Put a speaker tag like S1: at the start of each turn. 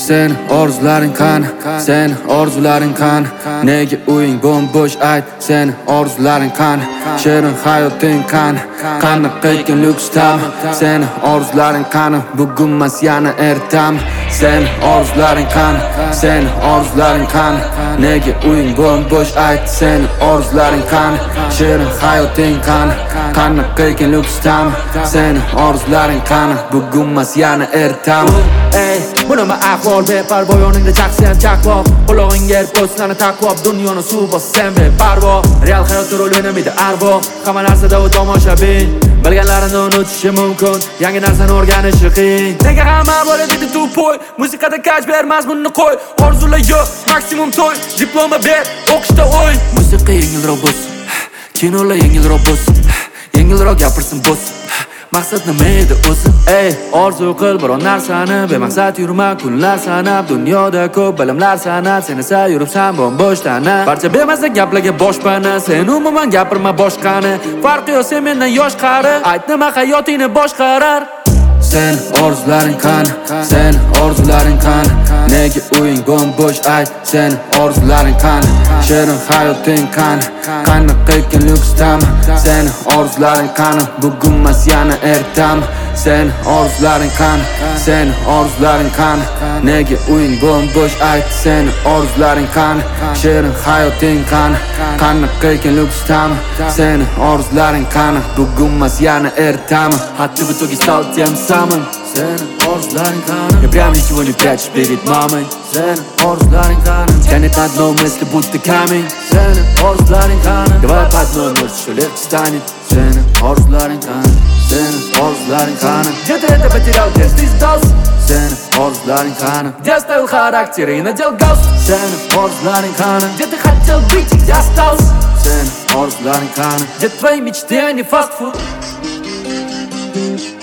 S1: Sen orzularing qani, sen orzularing qani? Nega uying bo'sh ayt, sen orzularing qani? Shirin hayoting qani? Qani qilgan lyuksdami? Sen orzularing qani? Bugunmas yana ertami? Sen orzularing qani? Sen orzularing qani? Nega uying bo'sh ayt, sen orzularing qani? Shirin hayoting qani? Qani qilgan lyuksdami? Sen orzularing qani? Bugunmas yana ertami?
S2: Ey, bu nima ahvol beparvo, yoningda chaqsam chaqvoq, qulog'ingga AirPods'larni taqvob, dunyoni suv bossam beparvo. Real hayotda rol o'ynamaydi arvo, hamma narsada u tomoshabin. Bilganlarini unutishi mumkin, yangi narsani o'rganishi qiyin. Nega hamma bo'ladi deb tupoy, musiqada kaj bermas bunni qo'y. Orzular yo'q, maksimum to'y, diploma ber, o'qishda o'y. Musiqa yengilroq bo'lsin, kinolar yengilroq bo'lsin, yengilroq gapirsin bo'lsin. Maqsad nima edi o'zi? Ey, orzu qil biron narsani, bemaqsad yurma kunlar sanab. Dunyoda ko'p bilimlar sanab, sen esa yuribsan bo'sh tana. Barcha bemaza gaplarga boshpana, sen umuman gapirma boshqani. Farqi yo'q sen mendan yosh qari, ayt nima hayotingni boshqarar.
S1: Sen orzularing qani? Sen orzularing qani? Nega uying bo'sh ayt, sen orzularing qani? Shirin hayoting qani? Qani qilgan lyuksdami? Sen orzularing qani? Bugunmas yana ertami? Sen orzularing qani? Sen orzularing qani? Nega uying bo'sh ayt, sen orzularing qani? Shirin hayoting qani? Qani qilgan lyuksdami? Sen orzularing qani? Bugunmas yana ertami?
S2: Hatto в итоге стал тем самым. Sen orzularing qani? Я прям ничего не прячу перед мамой. Sen orzularing qani? Тянет на одной мысли будто камень. Sen orzularing qani? Давай по одной, может все легче станет. Sen orzularing qani? Sen orzularing qani? Где-то это потерял, где ты сдался? Sen orzularing qani? Где оставил характер и надел галстук? Sen orzularing qani? Где ты хотел быть и где остался? Sen orzularing qani? Где твои мечты, а не фастфуд?